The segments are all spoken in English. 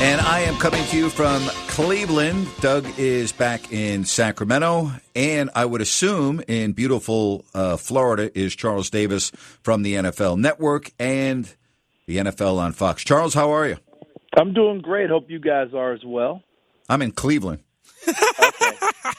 And I am coming to you from Cleveland. Doug is back in Sacramento. And I would assume in beautiful Florida is Charles Davis from the NFL Network and the NFL on Fox. Charles, how are you? I'm doing great. Hope you guys are as well. I'm in Cleveland. Okay.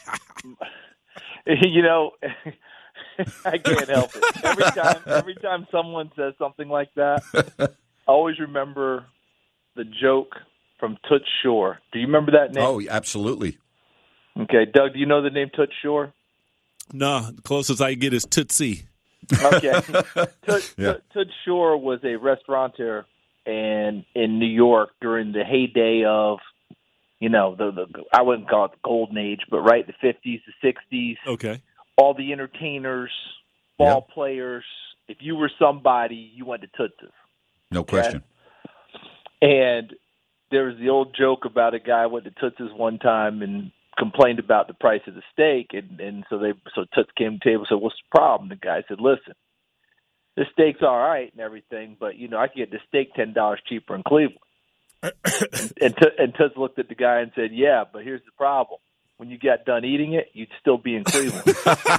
You know, I can't help it. Every time someone says something like that, I always remember the joke from Toots Shore. Do you remember that name? Oh, absolutely. Okay, Doug, do you know the name Toots Shore? No, the closest I get is Tootsie. Okay. Toots Shore was a restaurateur in New York during the heyday of, you know, the I wouldn't call it the golden age, but right, the 50s, the 60s. Okay. All the entertainers, ball players. If you were somebody, you went to Toots's. No question. And there was the old joke about a guy went to Toots's one time and complained about the price of the steak, and so Toots came to the table and said, "What's the problem?" The guy said, "Listen, this steak's all right and everything, but you know I can get the steak $10 cheaper in Cleveland." and Toots looked at the guy and said, "Yeah, but here's the problem: when you got done eating it, you'd still be in Cleveland."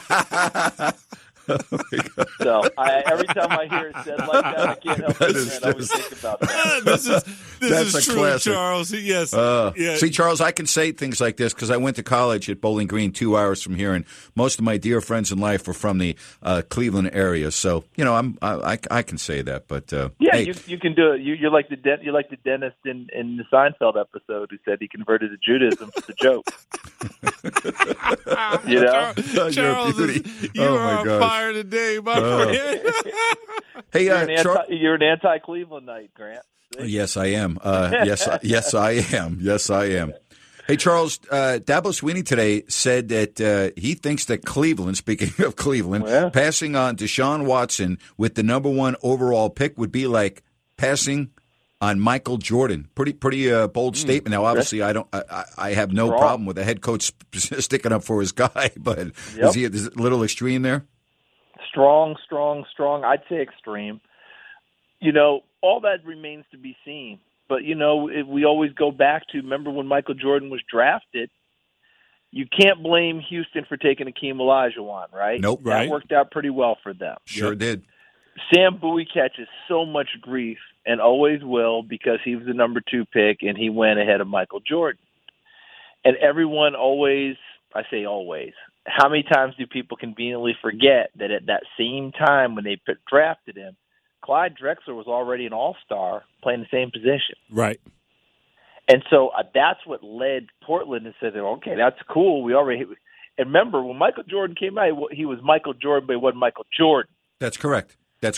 Oh so every time I hear it said like that, I can't help it. I always think about that. This is true, classic. Charles. Yes. See, Charles, I can say things like this because I went to college at Bowling Green 2 hours from here, and most of my dear friends in life were from the Cleveland area. So, you know, I can say that. But hey. you can do it. You're like the dentist in the Seinfeld episode who said he converted to Judaism for the joke. You know, Charles, you are on fire today, my friend. Hey, you're an anti-Clevelandite, Grant. Yes, I am. Yes, I am. Yes, I am. Hey, Charles, Dabo Swinney today said that he thinks that Cleveland, speaking of Cleveland, passing on Deshaun Watson with the number 1 overall pick would be like passing on Michael Jordan. Pretty bold statement. Now, obviously, I have no problem with a head coach sticking up for his guy, but is it a little extreme there? Strong. I'd say extreme. You know, all that remains to be seen. But, you know, we always go back to, remember when Michael Jordan was drafted, you can't blame Houston for taking Akeem Olajuwon, right? Nope. That worked out pretty well for them. Sure did. Sam Bowie catches so much grief and always will because he was the number 2 pick and he went ahead of Michael Jordan. And everyone always, I say always, how many times do people conveniently forget that at that same time when they drafted him, Clyde Drexler was already an all-star playing the same position. Right. And so that's what led Portland and said, okay, that's cool. And remember, when Michael Jordan came out, he was Michael Jordan, but he wasn't Michael Jordan. That's correct.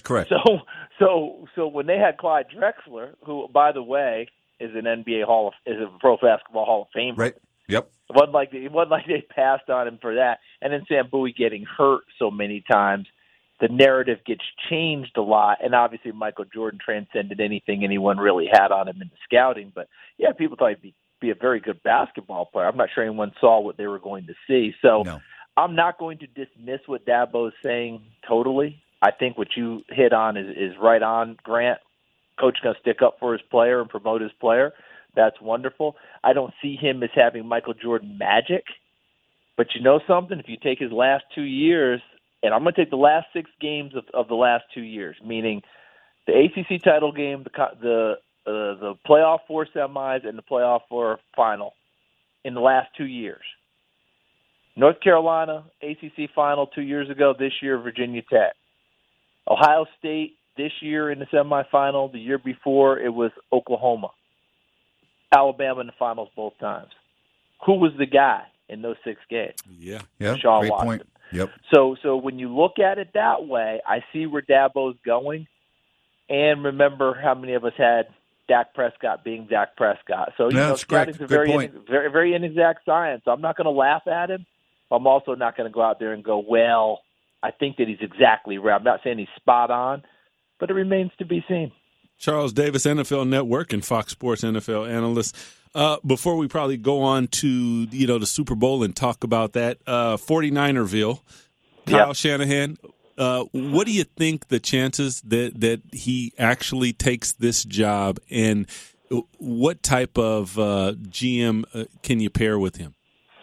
So when they had Clyde Drexler, who, by the way, is an is a Pro Basketball Hall of Famer. Right. Yep. It wasn't like they passed on him for that. And then Sam Bowie getting hurt so many times, the narrative gets changed a lot. And obviously Michael Jordan transcended anything anyone really had on him in the scouting. But, yeah, people thought he'd be a very good basketball player. I'm not sure anyone saw what they were going to see. So I'm not going to dismiss what Dabo is saying totally. I think what you hit on is right on, Grant. Coach going to stick up for his player and promote his player. That's wonderful. I don't see him as having Michael Jordan magic. But you know something? If you take his last 2 years, and I'm going to take the last 6 games of the last 2 years, meaning the ACC title game, the playoff 4 semis, and the playoff 4 final in the last 2 years. North Carolina, ACC final 2 years ago. This year, Virginia Tech. Ohio State this year in the semifinal. The year before, it was Oklahoma. Alabama in the finals both times. Who was the guy in those 6 games? Yeah, Sean great Watson. point. Yep. So when you look at it that way, I see where Dabo's going. And remember how many of us had Dak Prescott being Dak Prescott. So scouting's a very, very inexact science. I'm not going to laugh at him. I'm also not going to go out there and go, well, I think that he's exactly right. I'm not saying he's spot on, but it remains to be seen. Charles Davis, NFL Network and Fox Sports NFL analyst. Before we probably go on to the Super Bowl and talk about that, 49erville, Kyle Shanahan, what do you think the chances that he actually takes this job? And What type of GM can you pair with him?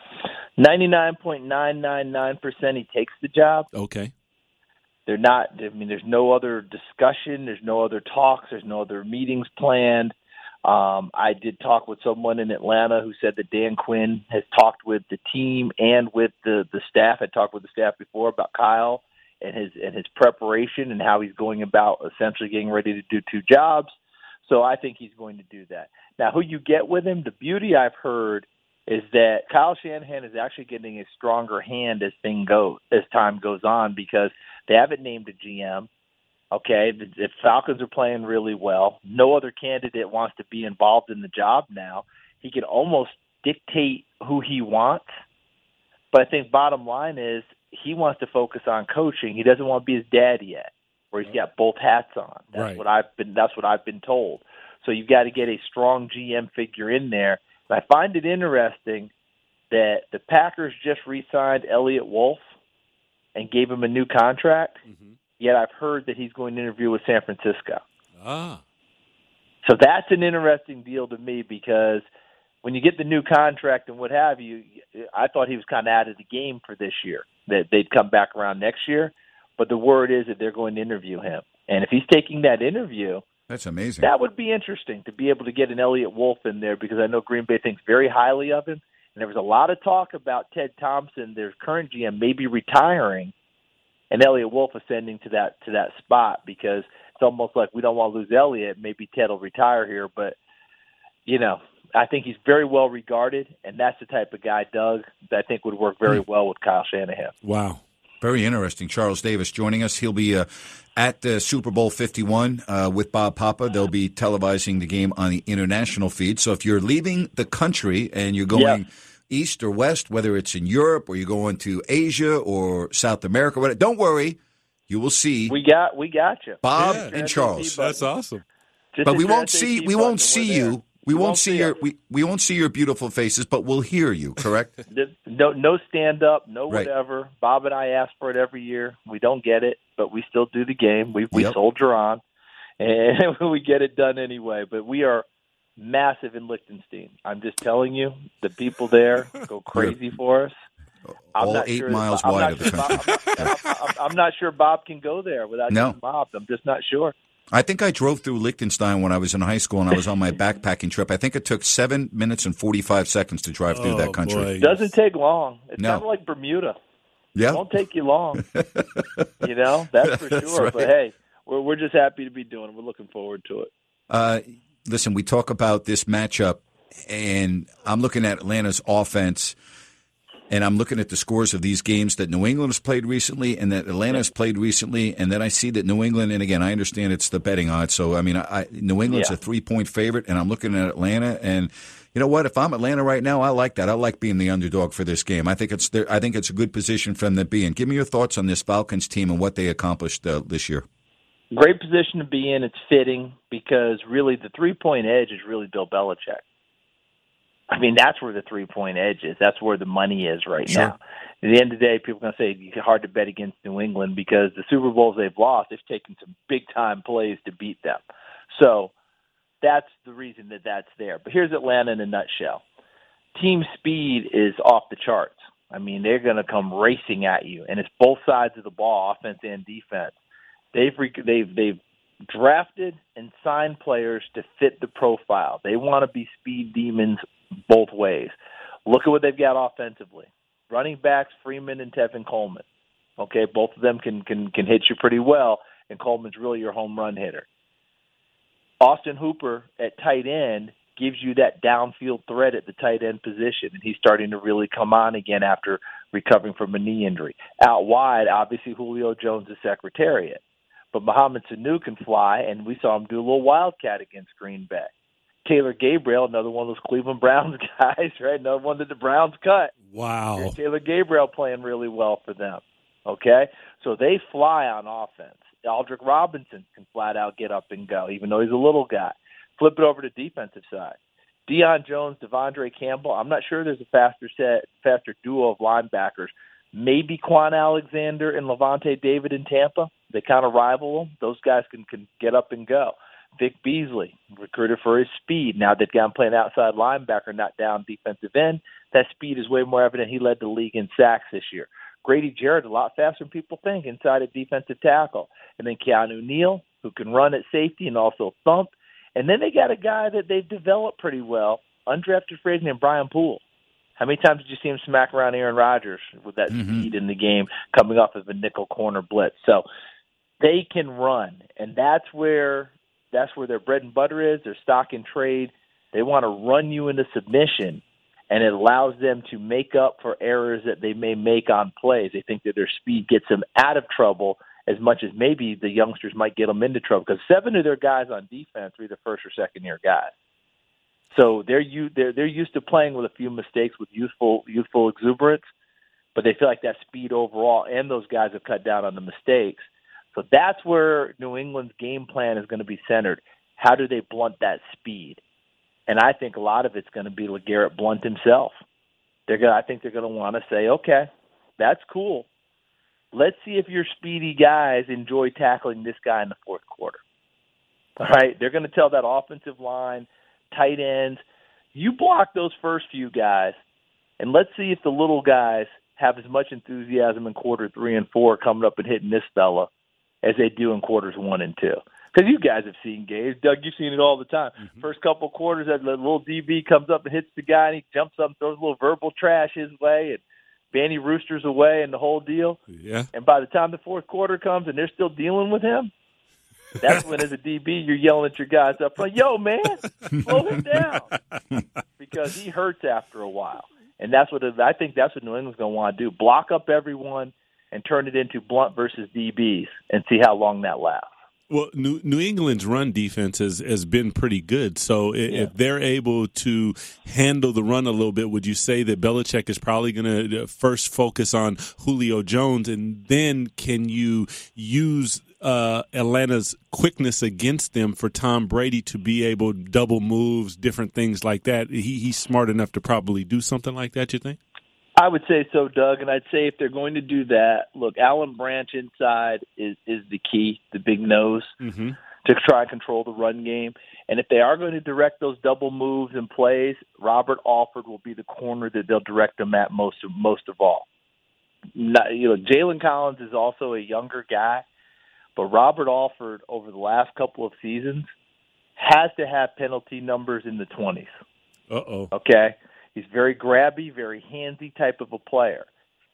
99.999% he takes the job. Okay. They're not. I mean, there's no other discussion. There's no other talks. There's no other meetings planned. I did talk with someone in Atlanta who said that Dan Quinn has talked with the team and with the staff. I talked with the staff before about Kyle and his preparation and how he's going about essentially getting ready to do two jobs. So I think he's going to do that. Now, who you get with him, the beauty I've heard is that Kyle Shanahan is actually getting a stronger hand as time goes on, because they haven't named a GM. Okay, the Falcons are playing really well. No other candidate wants to be involved in the job now. He can almost dictate who he wants. But I think bottom line is he wants to focus on coaching. He doesn't want to be his dad yet, where he's got both hats on. That's right. That's what I've been told. So you've got to get a strong GM figure in there. And I find it interesting that the Packers just re-signed Elliott Wolf and gave him a new contract. Mm-hmm. Yet I've heard that he's going to interview with San Francisco. So that's an interesting deal to me, because when you get the new contract and what have you, I thought he was kind of out of the game for this year, that they'd come back around next year. But the word is that they're going to interview him. And if he's taking that interview, that's amazing. That would be interesting to be able to get an Elliott Wolf in there, because I know Green Bay thinks very highly of him. And there was a lot of talk about Ted Thompson, their current GM, maybe retiring, and Elliott Wolf ascending to that spot, because it's almost like we don't want to lose Elliott. Maybe Ted will retire here, but I think he's very well regarded, and that's the type of guy, Doug, that I think would work very well with Kyle Shanahan. Wow. Very interesting. Charles Davis joining us. He'll be at the Super Bowl 51 with Bob Papa. They'll be televising the game on the international feed. So if you're leaving the country and you're going east or west, whether it's in Europe or you're going to Asia or South America, whatever, don't worry. You will see. We got you, Bob and Charles. That's awesome. But we won't see you. We won't see your beautiful faces, but we'll hear you, correct? No stand-up, no right. whatever. Bob and I ask for it every year. We don't get it, but we still do the game. We soldier on, and we get it done anyway. But we are massive in Liechtenstein. I'm just telling you, the people there go crazy for us. All 8 miles wide of the country. I'm not sure Bob can go there without getting mobbed. I'm just not sure. I think I drove through Liechtenstein when I was in high school and I was on my backpacking trip. I think it took 7 minutes and 45 seconds to drive through that country. It doesn't take long. It's kind of like Bermuda. Yeah. It won't take you long. That's for sure. Right. But, hey, we're just happy to be doing it. We're looking forward to it. Listen, we talk about this matchup, and I'm looking at Atlanta's offense, and I'm looking at the scores of these games that New England has played recently and that Atlanta has played recently, and then I see that New England, and again, I understand it's the betting odds, so, I mean, New England's a 3-point favorite, and I'm looking at Atlanta, and you know what? If I'm Atlanta right now, I like that. I like being the underdog for this game. I think it's a good position for them to be in. Give me your thoughts on this Falcons team and what they accomplished this year. Great position to be in. It's fitting because really the 3-point edge is really Bill Belichick. I mean, that's where the 3-point edge is. That's where the money is right now. At the end of the day, people are going to say it's hard to bet against New England because the Super Bowls they've lost, they've taken some big-time plays to beat them. So that's the reason that that's there. But here's Atlanta in a nutshell. Team speed is off the charts. I mean, they're going to come racing at you, and it's both sides of the ball, offense and defense. They've drafted and signed players to fit the profile. They want to be speed demons both ways. Look at what they've got offensively. Running backs, Freeman and Tevin Coleman. Okay, both of them can hit you pretty well, and Coleman's really your home run hitter. Austin Hooper at tight end gives you that downfield threat at the tight end position, and he's starting to really come on again after recovering from a knee injury. Out wide, obviously Julio Jones is Secretariat. But Mohamed Sanu can fly, and we saw him do a little wildcat against Green Bay. Taylor Gabriel, another one of those Cleveland Browns guys, right? Another one that the Browns cut. Wow. Here's Taylor Gabriel playing really well for them, okay? So they fly on offense. Aldrick Robinson can flat out get up and go, even though he's a little guy. Flip it over to defensive side. Deion Jones, Devondre Campbell. I'm not sure there's a faster duo of linebackers. Maybe Quan Alexander and Levante David in Tampa. They kind of rival them. Those guys can get up and go. Vic Beasley, recruited for his speed. Now they've got him playing outside linebacker, not down defensive end. That speed is way more evident. He led the league in sacks this year. Grady Jarrett, a lot faster than people think, inside at defensive tackle. And then Keanu Neal, who can run at safety and also thump. And then they got a guy that they've developed pretty well, undrafted free agent named Brian Poole. How many times did you see him smack around Aaron Rodgers with that speed in the game coming off of a nickel corner blitz? So they can run, and that's where their bread and butter is, their stock and trade. They want to run you into submission, and it allows them to make up for errors that they may make on plays. They think that their speed gets them out of trouble as much as maybe the youngsters might get them into trouble, because 7 of their guys on defense are either first or second-year guys. So they're used to playing with a few mistakes with youthful exuberance, but they feel like that speed overall, and those guys have cut down on the mistakes. So that's where New England's game plan is going to be centered. How do they blunt that speed? And I think a lot of it's going to be LeGarrette Blount himself. I think they're going to want to say, okay, that's cool. Let's see if your speedy guys enjoy tackling this guy in the fourth quarter. All right? They're going to tell that offensive line, tight ends, you block those first few guys, and let's see if the little guys have as much enthusiasm in quarter 3 and 4 coming up and hitting this fella as they do in quarters 1 and 2. Because you guys have seen games. Doug, you've seen it all the time. First couple quarters, that little DB comes up and hits the guy, and he jumps up and throws a little verbal trash his way, and Banny Rooster's away and the whole deal. Yeah. And by the time the fourth quarter comes and they're still dealing with him, that's when, as a DB, you're yelling at your guys up front, yo, man, slow him down. Because he hurts after a while. And I think that's what New England's going to want to do. Block up everyone and turn it into Blount versus DBs and see how long that lasts. Well, New England's run defense has been pretty good. So if they're able to handle the run a little bit, would you say that Belichick is probably going to first focus on Julio Jones, and then can you use Atlanta's quickness against them for Tom Brady to be able to double moves, different things like that? He's smart enough to probably do something like that, you think? I would say so, Doug, and I'd say if they're going to do that, look, Alan Branch inside is the key, the big nose, to try and control the run game. And if they are going to direct those double moves and plays, Robert Alford will be the corner that they'll direct them at most of all. Jalen Collins is also a younger guy, but Robert Alford over the last couple of seasons has to have penalty numbers in the 20s. Uh-oh. Okay? He's very grabby, very handsy type of a player.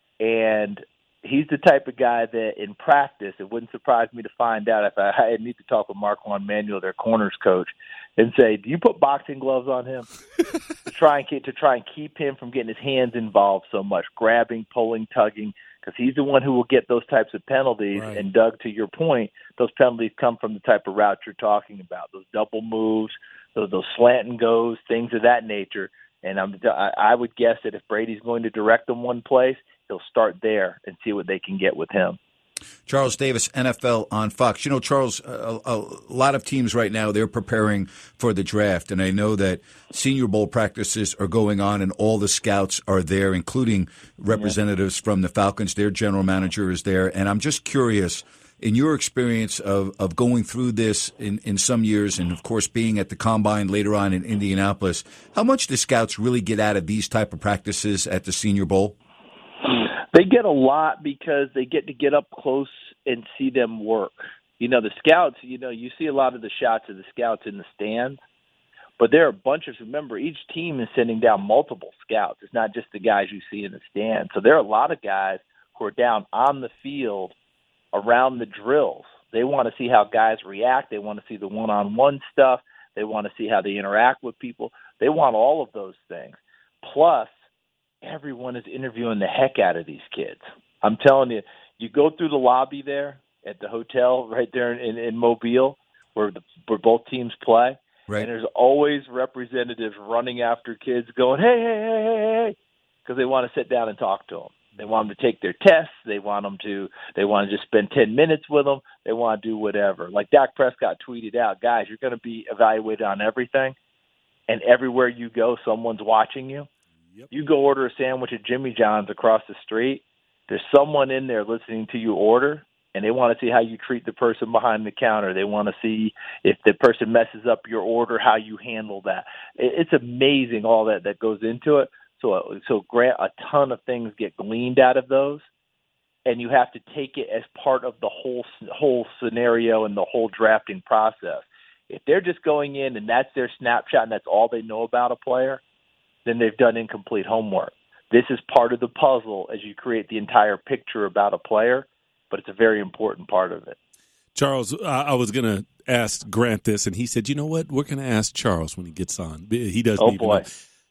And he's the type of guy that in practice, it wouldn't surprise me to find out if I need to talk with Marquand Manuel, their corners coach, and say, do you put boxing gloves on him to try and keep him from getting his hands involved so much, grabbing, pulling, tugging, because he's the one who will get those types of penalties. Right. And, Doug, to your point, those penalties come from the type of route you're talking about, those double moves, those slant and goes, things of that nature. And I would guess that if Brady's going to direct them one place, he'll start there and see what they can get with him. Charles Davis, NFL on Fox. You know, Charles, a lot of teams right now, they're preparing for the draft. And I know that Senior Bowl practices are going on and all the scouts are there, including representatives from the Falcons. Their general manager is there. And I'm just curious, in your experience of going through this in some years and, of course, being at the Combine later on in Indianapolis, how much do scouts really get out of these type of practices at the Senior Bowl? They get a lot because they get to get up close and see them work. You know, the scouts, you see a lot of the shots of the scouts in the stands, but there are bunches. Remember, each team is sending down multiple scouts. It's not just the guys you see in the stands. So there are a lot of guys who are down on the field around the drills. They want to see how guys react. They want to see the one-on-one stuff. They want to see how they interact with people. They want all of those things. Plus, everyone is interviewing the heck out of these kids. I'm telling you, you go through the lobby there at the hotel right there in Mobile where both teams play, right. And there's always representatives running after kids going, hey, because they want to sit down and talk to them. They want them to take their tests. They want to just spend 10 minutes with them. They want to do whatever. Like Dak Prescott tweeted out, guys, you're going to be evaluated on everything, and everywhere you go, someone's watching you. Yep. You go order a sandwich at Jimmy John's across the street, there's someone in there listening to you order, and they want to see how you treat the person behind the counter. They want to see if the person messes up your order, how you handle that. It's amazing all that goes into it. So Grant, a ton of things get gleaned out of those, and you have to take it as part of the whole scenario and the whole drafting process. If they're just going in and that's their snapshot and that's all they know about a player, then they've done incomplete homework. This is part of the puzzle as you create the entire picture about a player, but it's a very important part of it. Charles, I was going to ask Grant this, and he said, you know what? We're going to ask Charles when he gets on. He doesn't even know.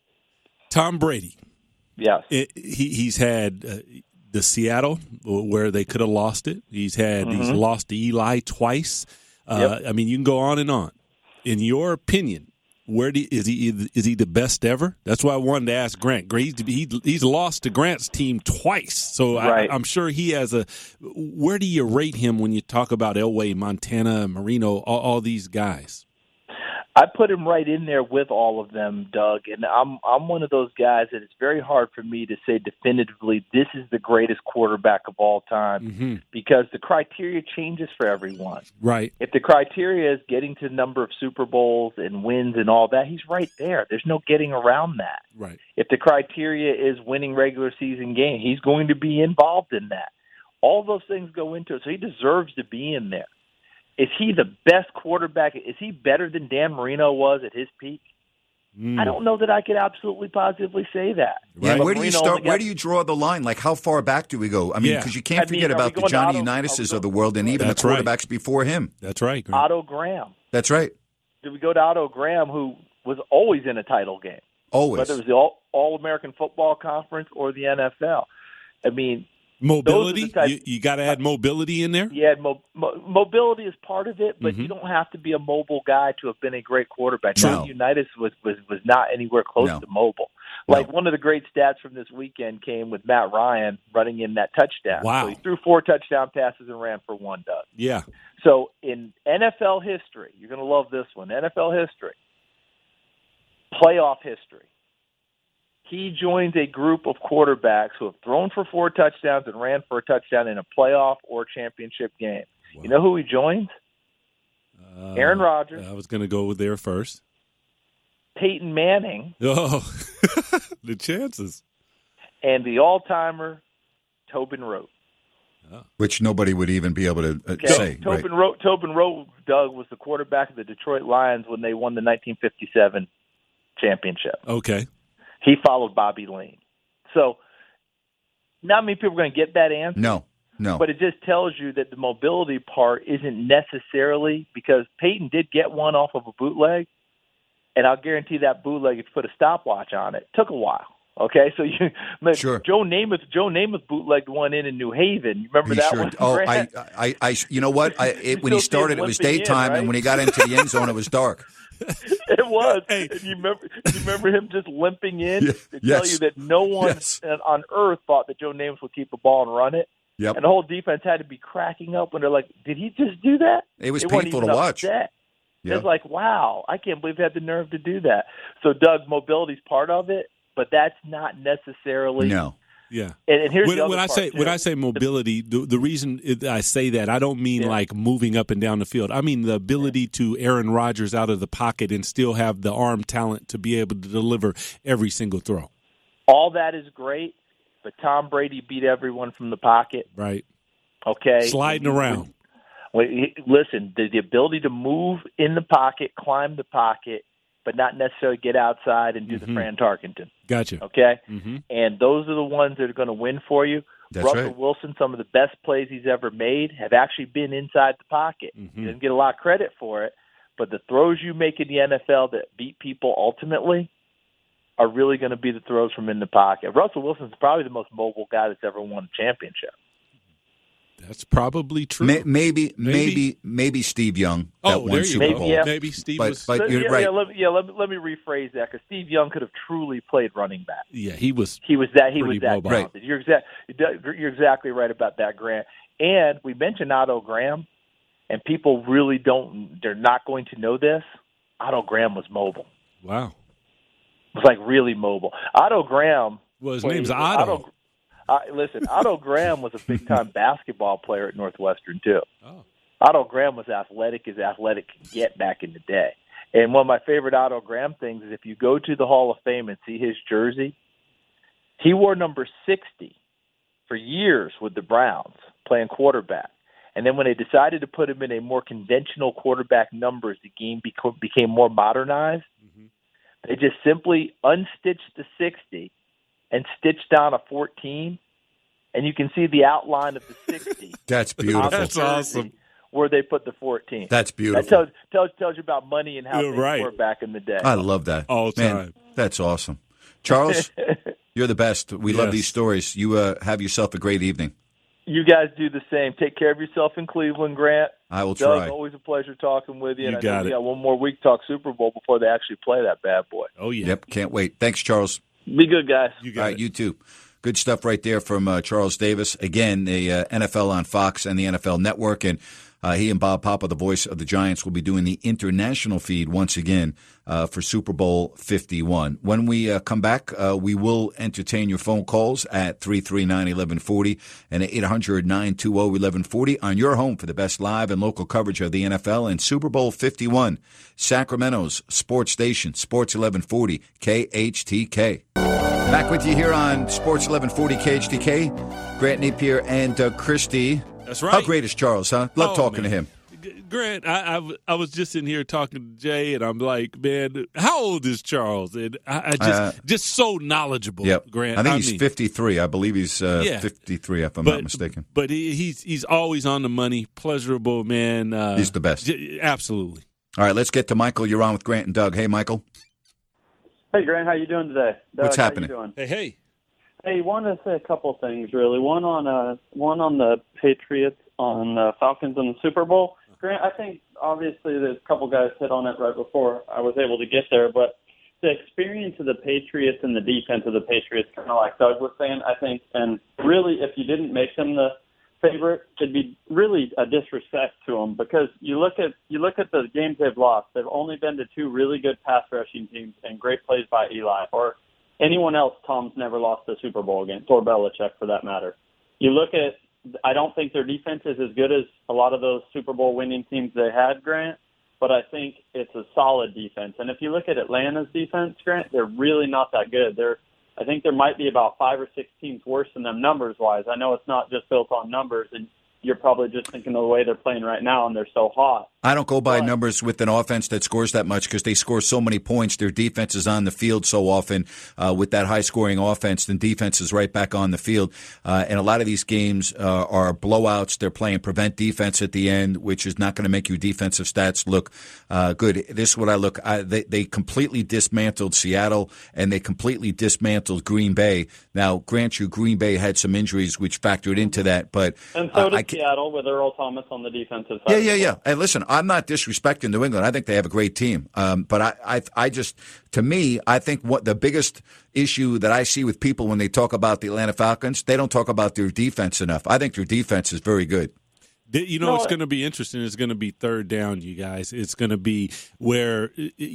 Tom Brady. Yes. He's had the Seattle where they could have lost it. He's lost to Eli twice. Yep. I mean, you can go on and on. In your opinion, is he the best ever? That's why I wanted to ask Grant. He's lost to Grant's team twice, so right. I'm sure he has a. Where do you rate him when you talk about Elway, Montana, Marino, all these guys? I put him right in there with all of them, Doug, and I'm one of those guys that it's very hard for me to say definitively this is the greatest quarterback of all time because the criteria changes for everyone. Right. If the criteria is getting to the number of Super Bowls and wins and all that, he's right there. There's no getting around that. Right. If the criteria is winning regular season games, he's going to be involved in that. All those things go into it, so he deserves to be in there. Is he the best quarterback? Is he better than Dan Marino was at his peak? I don't know that I could absolutely positively say that. Yeah, right. Where do you start? Where do you draw the line? Like, how far back do we go? I mean, because you can't forget about the Johnny Unitas of the world and even the quarterbacks before him. That's right. Grant. Otto Graham. That's right. Did we go to Otto Graham, who was always in a title game? Always. Whether it was the All-American Football Conference or the NFL. I mean, mobility? You got to add mobility in there? Yeah, mobility is part of it, but you don't have to be a mobile guy to have been a great quarterback. Johnny Unitas was not anywhere close to mobile. Like one of the great stats from this weekend came with Matt Ryan running in that touchdown. Wow. So he threw 4 touchdown passes and ran for 1, Doug. Yeah. So in NFL history, you're going to love this one, NFL history, playoff history, he joins a group of quarterbacks who have thrown for 4 touchdowns and ran for a touchdown in a playoff or championship game. Wow. You know who he joins? Aaron Rodgers. I was going to go there first. Peyton Manning. Oh, the chances. And the all-timer, Tobin Rote. Which nobody would even be able to say. Tobin Rote, Doug, was the quarterback of the Detroit Lions when they won the 1957 championship. Okay. He followed Bobby Lane. So not many people are going to get that answer. No. But it just tells you that the mobility part isn't necessarily because Peyton did get one off of a bootleg, and I'll guarantee that bootleg, if you put a stopwatch on it, took a while. Okay, so sure. Joe Namath bootlegged one in New Haven. You remember that one? Oh, I you know what? When he started, it was daytime, right? And when he got into the end zone, it was dark. It was. Hey. And you remember him just limping in to tell you that no one on earth thought that Joe Namath would keep the ball and run it. Yep. And the whole defense had to be cracking up when they're like, "Did he just do that?" It was painful to watch. Yep. It's like, wow, I can't believe they had the nerve to do that. So, Doug, mobility's part of it, but that's not necessarily. No. Yeah. And here's the other when part, when I say mobility, the reason I say that, I don't mean like moving up and down the field. I mean the ability to Aaron Rodgers out of the pocket and still have the arm talent to be able to deliver every single throw. All that is great, but Tom Brady beat everyone from the pocket. Right. Okay. Sliding around. Listen, the ability to move in the pocket, climb the pocket, but not necessarily get outside and do the Fran Tarkenton. Gotcha. Okay? And those are the ones that are going to win for you. That's Russell right. Wilson, some of the best plays he's ever made have actually been inside the pocket. He doesn't get a lot of credit for it, but the throws you make in the NFL that beat people ultimately are really going to be the throws from in the pocket. Russell Wilson's probably the most mobile guy that's ever won a championship. That's probably true. Maybe Steve Young. That won Super Bowl. Maybe Steve but you're right. Let me rephrase that because Steve Young could have truly played running back. Yeah, he was that mobile. Talented. You're exactly right about that, Grant. And we mentioned Otto Graham, and people really they're not going to know this. Otto Graham was mobile. Wow. It was like really mobile. Otto Graham. Well, his name's Otto. Listen, Otto Graham was a big-time basketball player at Northwestern, too. Oh. Otto Graham was athletic as athletic could get back in the day. And one of my favorite Otto Graham things is if you go to the Hall of Fame and see his jersey, he wore number 60 for years with the Browns, playing quarterback. And then when they decided to put him in a more conventional quarterback numbers, the game became more modernized. Mm-hmm. They just simply unstitched the 60 and stitched down a 14, and you can see the outline of the 60. That's beautiful. That's awesome. Where they put the 14. That's beautiful. That tells you about money and how things were back in the day. I love that. All the time. Man, that's awesome. Charles, you're the best. We love these stories. You have yourself a great evening. You guys do the same. Take care of yourself in Cleveland, Grant. I will Doug, try. Always a pleasure talking with you. You and got it. We got one more week to talk Super Bowl before they actually play that bad boy. Oh, yeah. Yep, can't wait. Thanks, Charles. Be good, guys. You got All right, it. you too. Good stuff right there from Charles Davis. Again, the NFL on Fox and the NFL Network. And he and Bob Papa, the voice of the Giants, will be doing the international feed once again for Super Bowl 51. When we come back, we will entertain your phone calls at 339-1140 and 800-920-1140 on your home for the best live and local coverage of the NFL and Super Bowl 51. Sacramento's sports station, Sports 1140 KHTK. Back with you here on Sports 1140 KHTK. Grant Napier and Doug Christie. That's right. How great is Charles, huh? Love talking to him. Grant, I was just in here talking to Jay, and I'm like, man, how old is Charles? And I just so knowledgeable. Yep. Grant. I think he's 53. I believe he's 53, if I'm not mistaken. But he's always on the money, pleasurable, man. He's the best. Absolutely. All right, let's get to Michael. You're on with Grant and Doug. Hey, Michael. Hey, Grant, how you doing today? Doug, What's happening? How you doing? Hey. Hey, wanted to say a couple of things, really. One on the Patriots, on Falcons and the Super Bowl. Grant, I think obviously there's a couple guys hit on it right before I was able to get there, but the experience of the Patriots and the defense of the Patriots, kind of like Doug was saying, I think, and really if you didn't make them the favorite, it'd be really a disrespect to them because you look at the games they've lost. They've only been to two really good pass rushing teams and great plays by Eli or anyone else. Tom's never lost the Super Bowl against, or Belichick for that matter. You look at, I don't think their defense is as good as a lot of those Super Bowl winning teams they had, Grant, but I think it's a solid defense. And if you look at Atlanta's defense, Grant, they're really not that good. I think there might be about 5 or 6 teams worse than them numbers-wise. I know it's not just built on numbers, and you're probably just thinking of the way they're playing right now, and they're so hot. I don't go by numbers with an offense that scores that much because they score so many points. Their defense is on the field so often with that high-scoring offense. Then defense is right back on the field. And a lot of these games are blowouts. They're playing prevent defense at the end, which is not going to make your defensive stats look good. This is what I look. They completely dismantled Seattle, and they completely dismantled Green Bay. Now, grant you, Green Bay had some injuries which factored into that. But and so did Seattle with Earl Thomas on the defensive side. Yeah. And listen, I'm not disrespecting New England. I think they have a great team. But I just, to me, I think what the biggest issue that I see with people when they talk about the Atlanta Falcons, they don't talk about their defense enough. I think their defense is very good. You know, it's going to be interesting. It's going to be third down, you guys. It's going to be where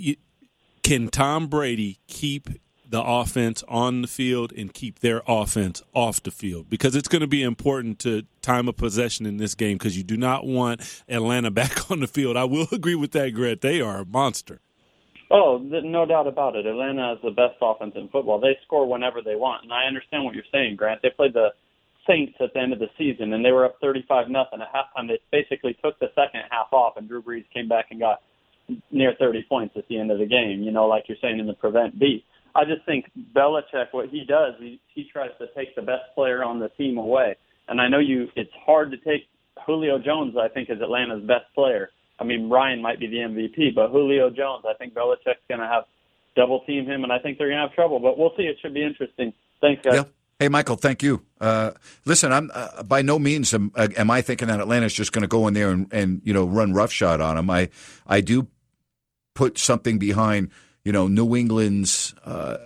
can Tom Brady keep the offense on the field and keep their offense off the field, because it's going to be important to time of possession in this game because you do not want Atlanta back on the field. I will agree with that, Grant. They are a monster. Oh, no doubt about it. Atlanta has the best offense in football. They score whenever they want, and I understand what you're saying, Grant. They played the Saints at the end of the season, and they were up 35-0 at halftime. They basically took the second half off, and Drew Brees came back and got near 30 points at the end of the game, you know, like you're saying in the prevent beat. I just think Belichick, what he does, he tries to take the best player on the team away. And I know it's hard to take Julio Jones, I think, is Atlanta's best player. I mean, Ryan might be the MVP, but Julio Jones, I think Belichick's going to have double-team him, and I think they're going to have trouble. But we'll see. It should be interesting. Thanks, guys. Yeah. Hey, Michael, thank you. Listen, I'm by no means am I thinking that Atlanta's just going to go in there and run roughshod on them. I do put something behind New England's.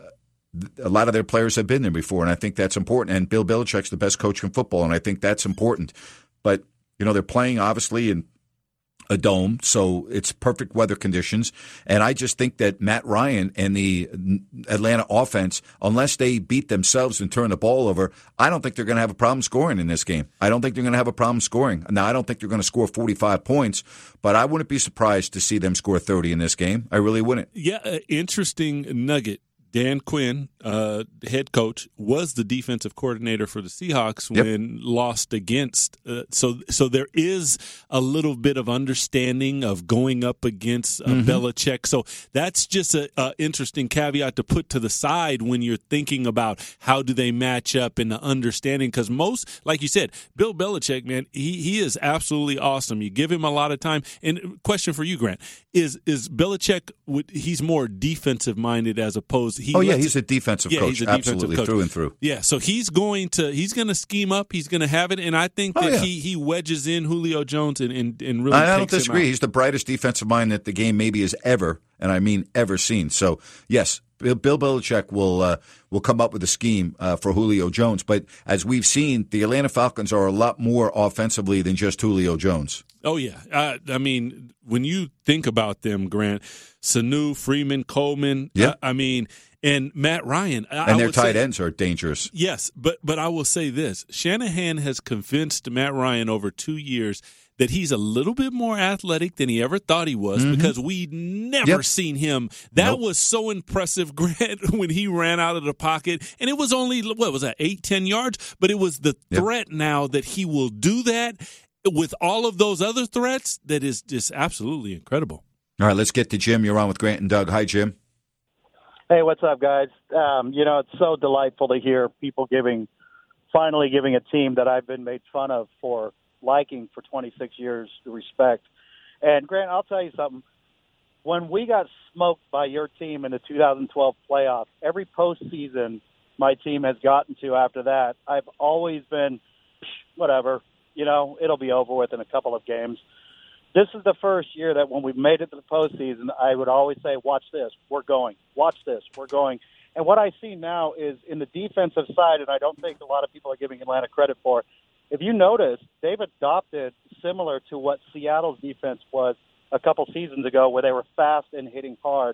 A lot of their players have been there before, and I think that's important. And Bill Belichick's the best coach in football, and I think that's important. But they're playing obviously in a dome, so it's perfect weather conditions. And I just think that Matt Ryan and the Atlanta offense, unless they beat themselves and turn the ball over, I don't think they're going to have a problem scoring in this game. I don't think they're going to have a problem scoring. Now, I don't think they're going to score 45 points, but I wouldn't be surprised to see them score 30 in this game. I really wouldn't. Yeah, interesting nugget. Dan Quinn, head coach, was the defensive coordinator for the Seahawks when lost against. So there is a little bit of understanding of going up against Belichick. So that's just an interesting caveat to put to the side when you're thinking about how do they match up in the understanding. Because most, like you said, Bill Belichick, man, he is absolutely awesome. You give him a lot of time. And question for you, Grant, is Belichick, he's more defensive minded as opposed to he's a defensive coach. He's a absolutely, defensive coach. Through and through. Yeah, so he's going to scheme up. He's going to have it, and I think that he wedges in Julio Jones and really. I don't disagree. He's the brightest defensive mind that the game maybe has ever, and I mean ever seen. So yes, Bill Belichick will come up with a scheme for Julio Jones. But as we've seen, the Atlanta Falcons are a lot more offensively than just Julio Jones. Oh yeah, I mean when you think about them, Grant, Sanu, Freeman, Coleman. And Matt Ryan. And their tight ends are dangerous. Yes, but I will say this. Shanahan has convinced Matt Ryan over 2 years that he's a little bit more athletic than he ever thought he was because we'd never seen him. That was so impressive, Grant, when he ran out of the pocket. And it was only, 8-10 yards? But it was the threat now that he will do that with all of those other threats that is just absolutely incredible. All right, let's get to Jim. You're on with Grant and Doug. Hi, Jim. Hey, what's up, guys? It's so delightful to hear people finally giving a team that I've been made fun of for liking for 26 years respect. And, Grant, I'll tell you something. When we got smoked by your team in the 2012 playoffs, every postseason my team has gotten to after that, I've always been, whatever, it'll be over with in a couple of games. This is the first year that when we've made it to the postseason, I would always say, watch this, we're going. Watch this, we're going. And what I see now is in the defensive side, and I don't think a lot of people are giving Atlanta credit for, if you notice, they've adopted similar to what Seattle's defense was a couple seasons ago where they were fast and hitting hard.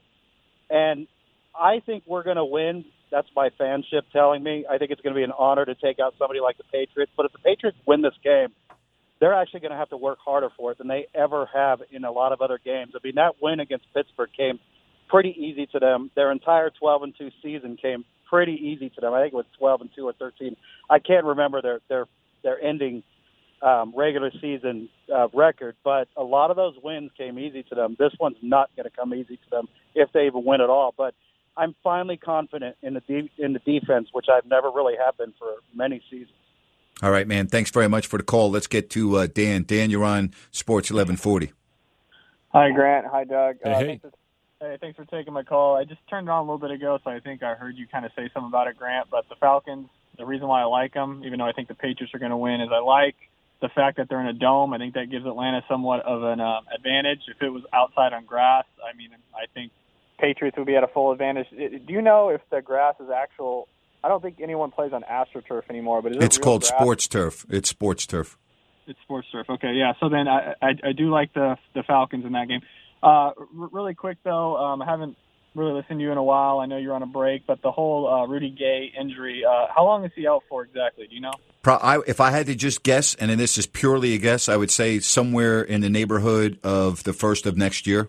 And I think we're going to win. That's my fanship telling me. I think it's going to be an honor to take out somebody like the Patriots. But if the Patriots win this game, they're actually going to have to work harder for it than they ever have in a lot of other games. I mean, that win against Pittsburgh came pretty easy to them. Their entire 12-2 season came pretty easy to them. I think it was 12-2 or 13. I can't remember their ending regular season record, but a lot of those wins came easy to them. This one's not going to come easy to them if they even win at all. But I'm finally confident in the defense, which I've never really have been for many seasons. All right, man. Thanks very much for the call. Let's get to Dan. Dan, you're on Sports 1140. Hi, Grant. Hi, Doug. Hey. Thanks for taking my call. I just turned it on a little bit ago, so I think I heard you kind of say something about it, Grant. But the Falcons, the reason why I like them, even though I think the Patriots are going to win, is I like the fact that they're in a dome. I think that gives Atlanta somewhat of an advantage. If it was outside on grass, I think Patriots would be at a full advantage. Do you know if the grass is actual? I don't think anyone plays on AstroTurf anymore, but it's called Sports Turf. It's Sports Turf. It's Sports Turf. Okay, yeah. So then I do like the Falcons in that game. Really quick though, I haven't really listened to you in a while. I know you're on a break, but the whole Rudy Gay injury, how long is he out for exactly? Do you know? If I had to just guess, and this is purely a guess, I would say somewhere in the neighborhood of the first of next year.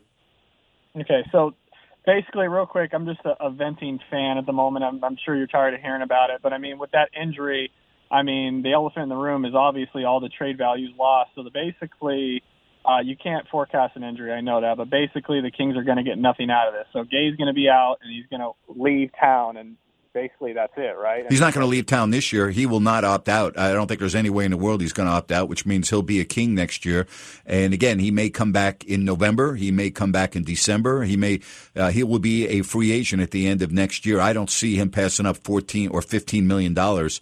Okay, so basically, real quick, I'm just a venting fan at the moment. I'm sure you're tired of hearing about it. But, with that injury, the elephant in the room is obviously all the trade values lost. So basically, you can't forecast an injury. I know that. But basically, the Kings are going to get nothing out of this. So Gay's going to be out, and he's going to leave town. And basically, that's it, right? He's not going to leave town this year. He will not opt out. I don't think there's any way in the world he's going to opt out, which means he'll be a King next year. And again, he may come back in November. He may come back in December. He will be a free agent at the end of next year. I don't see him passing up $14 or $15 million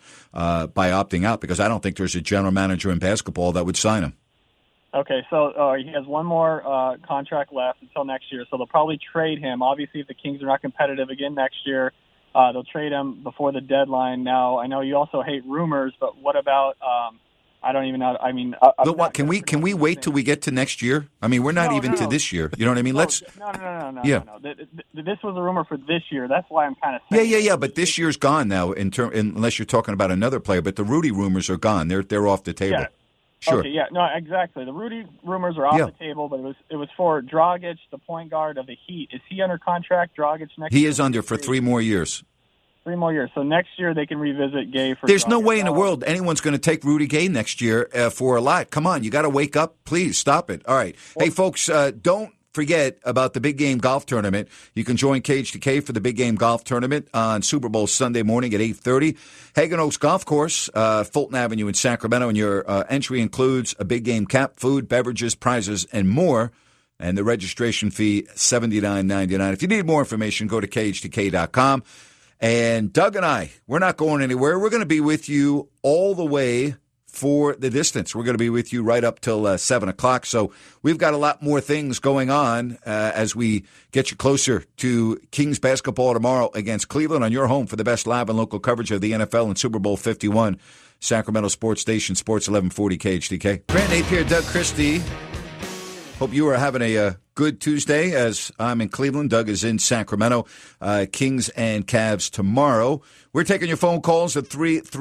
by opting out because I don't think there's a general manager in basketball that would sign him. Okay, so he has one more contract left until next year, so they'll probably trade him. Obviously, if the Kings are not competitive again next year, they'll trade him before the deadline. Now, I know you also hate rumors, but what about I don't even know. I mean, can we wait till we get to next year? I mean, we're not to this year. You know what I mean? No, Let's. No. Yeah. This was a rumor for this year. That's why I'm kind of saying. Yeah. But this year's gone now. Unless you're talking about another player, but the Rudy rumors are gone. They're off the table. Yeah. Sure. Okay, yeah, no, exactly. The Rudy rumors are off the table, but it was for Dragic, the point guard of the Heat. Is he under contract, Dragic, next year? He is under for 3 more years. 3 more years. So next year they can revisit Gay for There's Dragic. no way in the world anyone's going to take Rudy Gay next year for a lot. Come on, you got to wake up. Please, stop it. All right. Hey, folks, don't forget about the Big Game Golf Tournament. You can join Cage to Cave for the Big Game Golf Tournament on Super Bowl Sunday morning at 8:30. Hagen Oaks Golf Course, Fulton Avenue in Sacramento, and your entry includes a Big Game cap, food, beverages, prizes, and more. And the registration fee, $79.99. If you need more information, go to cagetokay.com. And Doug and I, we're not going anywhere. We're going to be with you all the way for the distance. We're going to be with you right up till 7 o'clock. So we've got a lot more things going on as we get you closer to Kings basketball tomorrow against Cleveland on your home for the best live and local coverage of the NFL and Super Bowl 51. Sacramento Sports Station, Sports 1140 KHTK. Grant Napier, Doug Christie. Hope you are having a good Tuesday as I'm in Cleveland. Doug is in Sacramento. Kings and Cavs tomorrow. We're taking your phone calls at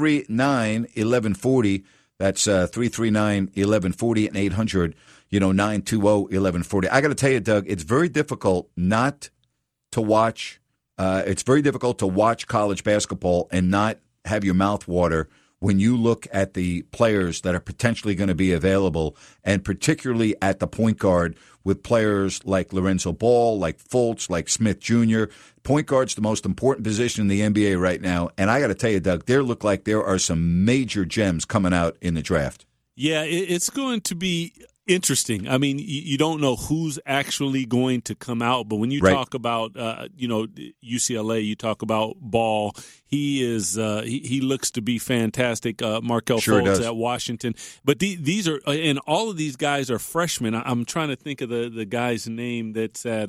339-1140. That's 339-1140 and 800-920-1140. I got to tell you, Doug, it's very difficult not to watch. It's very difficult to watch college basketball and not have your mouth water when you look at the players that are potentially going to be available, and particularly at the point guard with players like Lorenzo Ball, like Fultz, like Smith Jr. Point guard's the most important position in the NBA right now. And I got to tell you, Doug, there look like there are some major gems coming out in the draft. Yeah, it's going to be interesting. I mean, you don't know who's actually going to come out, but when you talk about, UCLA, you talk about Ball. He is he looks to be fantastic. Markelle Fultz at Washington, but these are, and all of these guys are freshmen. I'm trying to think of the guy's name that's at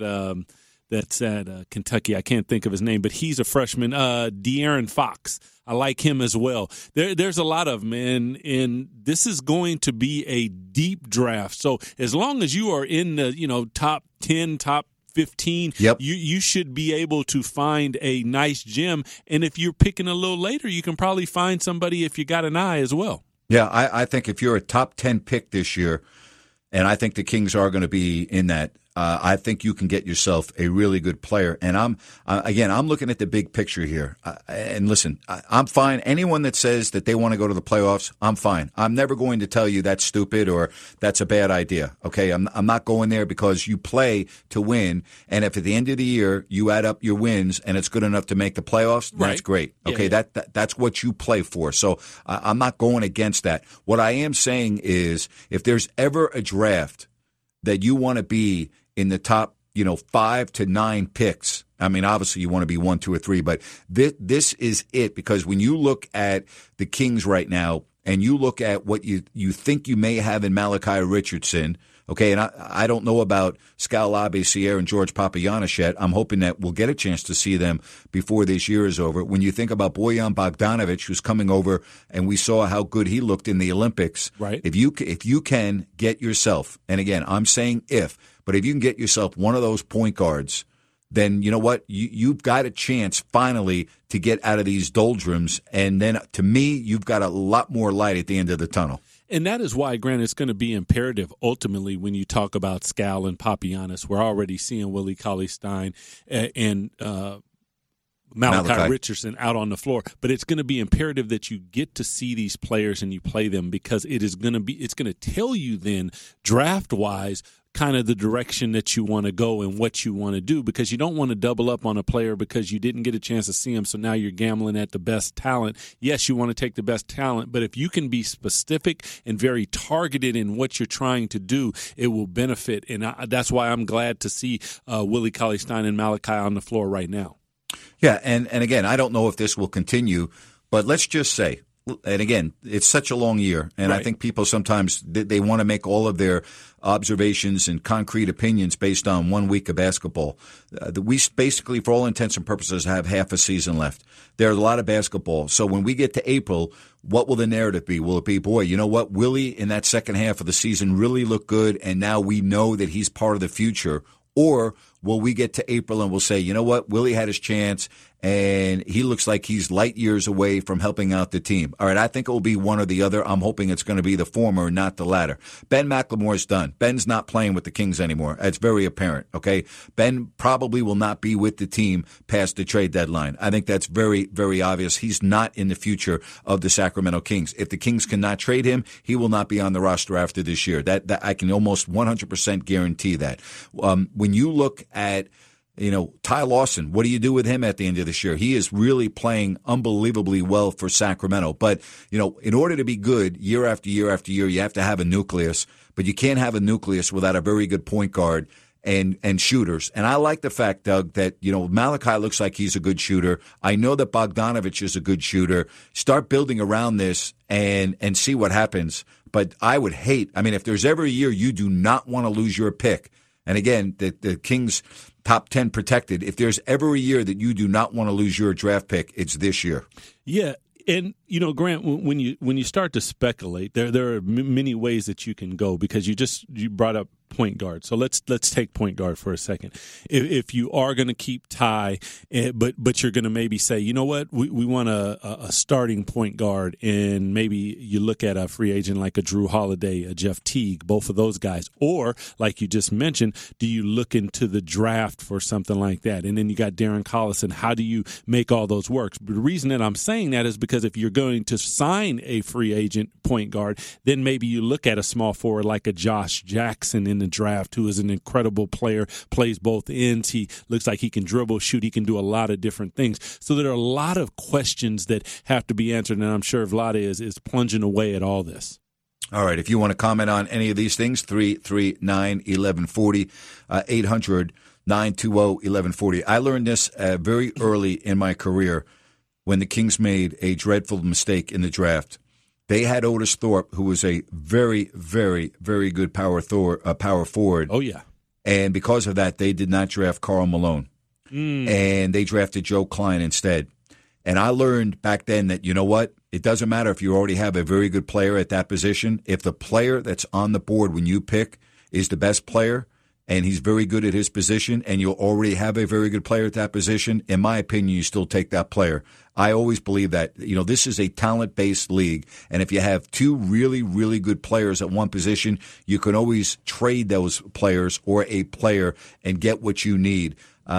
Kentucky. I can't think of his name, but he's a freshman. De'Aaron Fox. I like him as well. There's a lot of them, and this is going to be a deep draft. So as long as you are in the top 10, top 15, you should be able to find a nice gem. And if you're picking a little later, you can probably find somebody if you got an eye as well. Yeah, I think if you're a top 10 pick this year, and I think the Kings are going to be in that, I think you can get yourself a really good player. And I'm looking at the big picture here. And listen, I'm fine. Anyone that says that they want to go to the playoffs, I'm fine. I'm never going to tell you that's stupid or that's a bad idea. Okay, I'm not going there because you play to win. And if at the end of the year you add up your wins and it's good enough to make the playoffs, that's great. Okay, that's what you play for. So I'm not going against that. What I am saying is, if there's ever a draft that you want to be in the top, 5 to 9 picks. I mean, obviously you want to be 1, 2, or 3, but this is it, because when you look at the Kings right now and you look at what you think you may have in Malachi Richardson, okay, and I don't know about Skal Labissière and George Papagiannis yet. I'm hoping that we'll get a chance to see them before this year is over. When you think about Bojan Bogdanović, who's coming over, and we saw how good he looked in the Olympics, right? If you can get yourself, and again, I'm saying but if you can get yourself one of those point guards, then you know what? You've got a chance finally to get out of these doldrums. And then, to me, you've got a lot more light at the end of the tunnel. And that is why, Grant, it's going to be imperative ultimately when you talk about Skal and Papagiannis. We're already seeing Willie Cauley-Stein and Malachi Richardson out on the floor. But it's going to be imperative that you get to see these players and you play them, because it's going to tell you then, draft-wise, kind of the direction that you want to go and what you want to do, because you don't want to double up on a player because you didn't get a chance to see him, so now you're gambling at the best talent. Yes, you want to take the best talent, but if you can be specific and very targeted in what you're trying to do, it will benefit. And that's why I'm glad to see Willie Cauley-Stein and Malachi on the floor right now. Yeah, and again, I don't know if this will continue, but let's just say, and again, it's such a long year, and I think people sometimes they want to make all of their observations and concrete opinions based on 1 week of basketball. We basically, for all intents and purposes, have half a season left. There's a lot of basketball. So when we get to April, what will the narrative be? Will it be, boy, you know what, Willie in that second half of the season really looked good, and now we know that he's part of the future? Or will we get to April and we'll say, you know what, Willie had his chance, and he looks like he's light years away from helping out the team? All right, I think it will be one or the other. I'm hoping it's going to be the former, not the latter. Ben McLemore's done. Ben's not playing with the Kings anymore. It's very apparent, okay? Ben probably will not be with the team past the trade deadline. I think that's very, very obvious. He's not in the future of the Sacramento Kings. If the Kings cannot trade him, he will not be on the roster after this year. That I can almost 100% guarantee that. When you look at Ty Lawson, what do you do with him at the end of this year? He is really playing unbelievably well for Sacramento. But, in order to be good year after year after year, you have to have a nucleus. But you can't have a nucleus without a very good point guard and shooters. And I like the fact, Doug, that, Malachi looks like he's a good shooter. I know that Bogdanovich is a good shooter. Start building around this and see what happens. But I would hate, if there's ever a year you do not want to lose your pick, and again, the Kings top 10 protected. If there's ever a year that you do not want to lose your draft pick, it's this year. Yeah. And, Grant, when you start to speculate, there are many ways that you can go, because you brought up point guard. So let's take point guard for a second. If you are going to keep Ty, but you're going to maybe say, you know what, we want a starting point guard, and maybe you look at a free agent like a Drew Holiday, a Jeff Teague, both of those guys. Or, like you just mentioned, do you look into the draft for something like that? And then you got Darren Collison. How do you make all those work? But the reason that I'm saying that is because if you're going to sign a free agent point guard, then maybe you look at a small forward like a Josh Jackson in the draft, who is an incredible player, plays both ends. He looks like he can dribble, shoot. He can do a lot of different things. So there are a lot of questions that have to be answered, and I'm sure Vlade is plunging away at all this. All right. If you want to comment on any of these things, 339-1140, 800-920-1140. I learned this very early in my career when the Kings made a dreadful mistake in the draft. They had Otis Thorpe, who was a very, very, very good power forward. Oh, yeah. And because of that, they did not draft Karl Malone. And they drafted Joe Klein instead. And I learned back then that, you know what? It doesn't matter if you already have a very good player at that position. If the player that's on the board when you pick is the best player, and he's very good at his position, and you'll already have a very good player at that position, in my opinion, you still take that player. I always believe that, this is a talent-based league, and if you have two really, really good players at one position, you can always trade those players or a player and get what you need.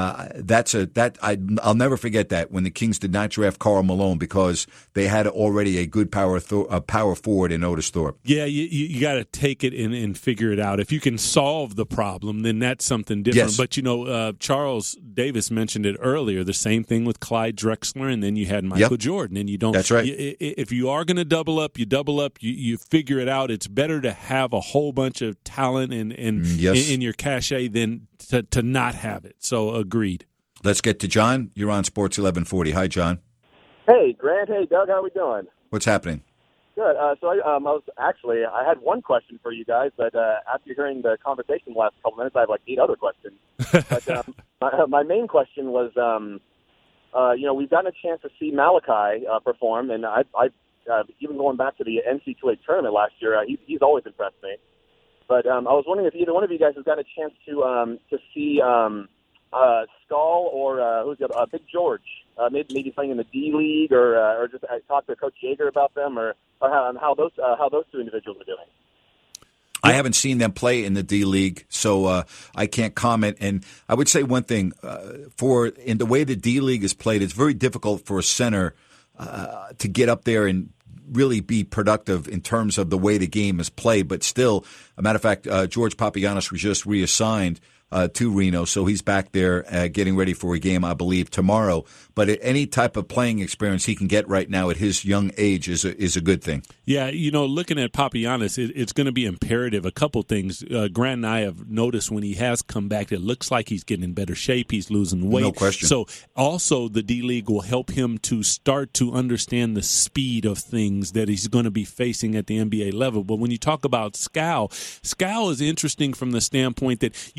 I'll never forget that when the Kings did not draft Karl Malone, because they had already a good power forward in Otis Thorpe. Yeah, you got to take it and figure it out. If you can solve the problem, then that's something different. Yes. But Charles Davis mentioned it earlier. The same thing with Clyde Drexler, and then you had Michael Jordan, and you don't. That's right. If you are going to double up, you double up. You figure it out. It's better to have a whole bunch of talent in your cachet than to not have it. So agreed. Let's get to John. You're on Sports 1140. Hi, John. Hey, Grant. Hey, Doug. How we doing? What's happening? Good. I had one question for you guys, but after hearing the conversation the last couple minutes, I have like 8 other questions. But my main question was, we've gotten a chance to see Malachi perform, and I even going back to the NCAA tournament last year, he's always impressed me. But I was wondering if either one of you guys has got a chance to see Skull or who's the other, Big George, maybe playing in the D League, or just talk to Coach Jaeger about them, or how those two individuals are doing. I haven't seen them play in the D League, so I can't comment. And I would say one thing: in the way the D League is played, it's very difficult for a center to get up there and really be productive in terms of the way the game is played. But still, a matter of fact, George Papagiannis was just reassigned to Reno, so he's back there getting ready for a game, I believe, tomorrow. But any type of playing experience he can get right now at his young age is a good thing. Yeah, looking at Papagiannis, it's going to be imperative. A couple things. Grant and I have noticed when he has come back, it looks like he's getting in better shape. He's losing weight. No question. So also the D-League will help him to start to understand the speed of things that he's going to be facing at the NBA level. But when you talk about Skal is interesting from the standpoint that you don't necessarily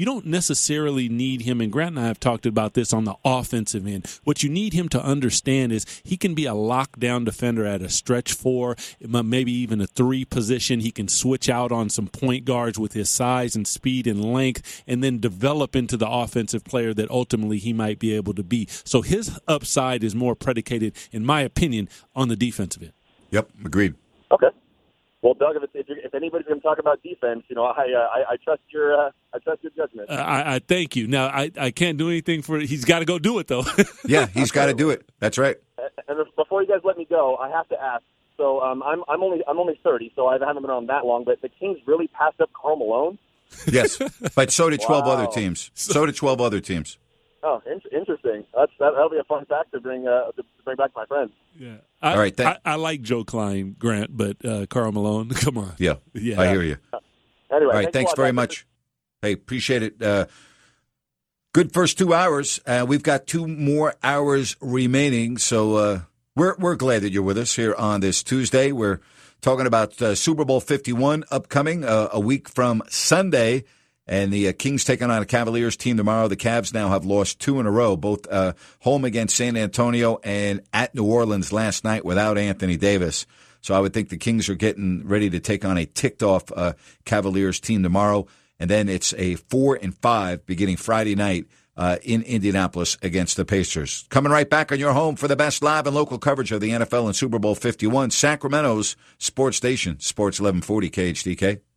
necessarily need him, and Grant and I have talked about this on the offensive end. What you need him to understand is he can be a lockdown defender at a stretch 4, maybe even a 3 position. He can switch out on some point guards with his size and speed and length, and then develop into the offensive player that ultimately he might be able to be. So his upside is more predicated, in my opinion, on the defensive end. Yep, agreed. Okay. Well, Doug, if anybody's going to talk about defense, I trust your judgment. I thank you. Now I can't do anything for it. He's got to go do it though. Yeah, he's got to do it. That's right. And before you guys let me go, I have to ask. So I'm only 30, so I haven't been on that long. But the Kings really passed up Karl Malone. Yes, but so did 12 Wow. other teams. So did 12 other teams. Oh, interesting. That'll be a fun fact to bring back to my friends. Yeah. All right. I like Joe Klein, Grant, but Karl Malone, come on. Yeah, I hear you. Anyway, all right, thanks very much. Hey, appreciate it. Good first 2 hours. We've got 2 more hours remaining, so we're glad that you're with us here on this Tuesday. We're talking about Super Bowl 51 upcoming a week from Sunday, and the Kings taking on a Cavaliers team tomorrow. The Cavs now have lost 2 in a row, both home against San Antonio and at New Orleans last night without Anthony Davis. So I would think the Kings are getting ready to take on a ticked-off Cavaliers team tomorrow. And then it's a 4-5 beginning Friday night in Indianapolis against the Pacers. Coming right back on your home for the best live and local coverage of the NFL and Super Bowl 51, Sacramento's sports station, Sports 1140 KHTK.